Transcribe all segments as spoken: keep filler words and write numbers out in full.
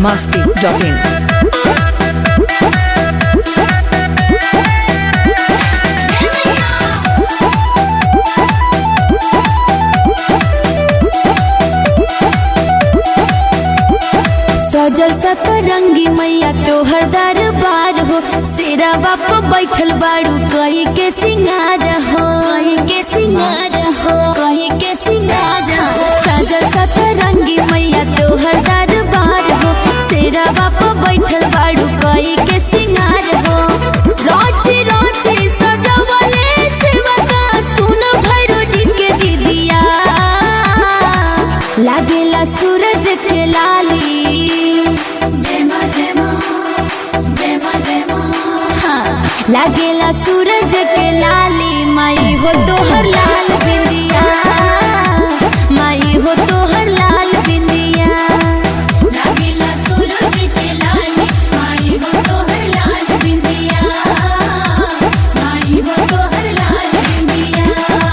masti dot in. सजल सतरंगी मैया तोहर दरबार हो, सिरवा पे बैठल बाड़ू कई के सिंगार हो, कई के सिंगार हो, कई के सिंगार हो। सजल सतरंगी मैया तोहर दरबार हो, सिरवा पे बैठल बाड़ू कई के सिंगार हो। रोची रोची सजवले सेवा का सुन भैरो जी के दीदिया, लागेला सूरज के लाली। लागेला सूरज के लाली, माई हो तोहर लाल बिंदिया, माई हो तोहर लाल बिंदिया। लागेला सूरज के लाली, माई हो तोहर लाल बिंदिया, माई हो तोहर लाल बिंदिया।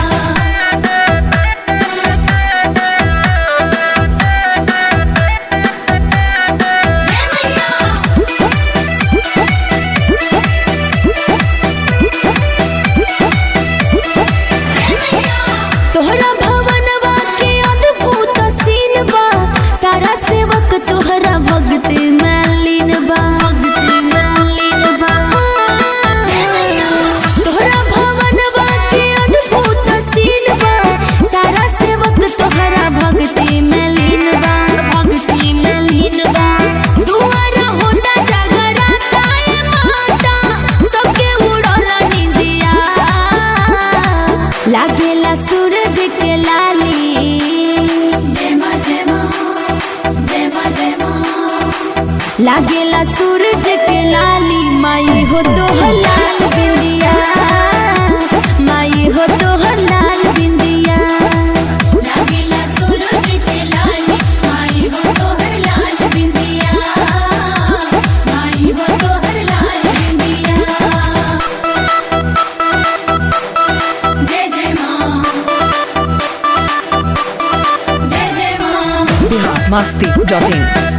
तोहरा भवनवा के अद्भुत सीन बा, सारा सेवक तोहरा भक्ति में लीन बा, भक्ति में लीन बा। तोहरा भवनवा के अद्भुत सीन बा, सारा सेवक तोहरा भक्ति में लीन बा, भक्ति में लीन बा। दुआरा होता जागराता ए माता, सबके उड़ला निंदिया, लागेला सूरज के लाली। जय मां जय मां, जय मां जय मां। लागेला सूरज के लाली, माई हो तोहर लाल बिंदिया, माई हो तोहर लाल बिंदिया। लागेला सूरज के लाली, माई हो तोहर लाल बिंदिया, माई हो तोहर लाल बिंदिया। जय जय मां, जय जय मां। Bihar masti dot in.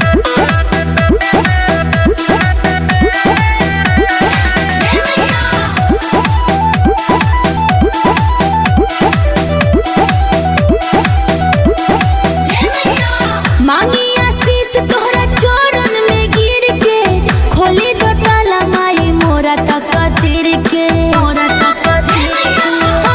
मांगी आशीष तोहरा चरण में गिर के, खोली दो ताला माई मोरा तक तीर के, मोरा तक तीर के।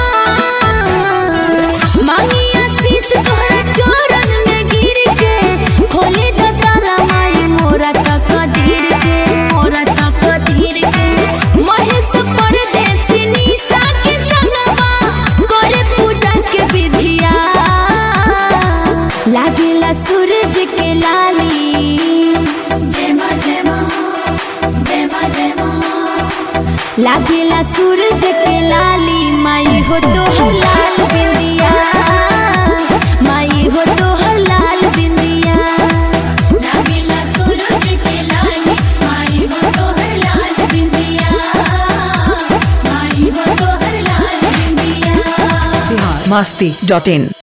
मांगी आशीष तोहरा चरण में गिर के, खोली दो ताला माई मोरा तक तीर के, मोरा तक तीर के। महेश परदेसी निशा के संगवा करे पूजा के विधिया, लागेला सूरज के लाली। जय मां जय मां, जय मां जय मां। लागेला सूरज के लाली, माई हो तोहर लाल बिंदिया, माई हो तोहर लाल बिंदिया। लागेला सूरज के लाली, माई हो तोहर लाल बिंदिया, माई हो तोहर लाल बिंदिया। Bihar masti dot in.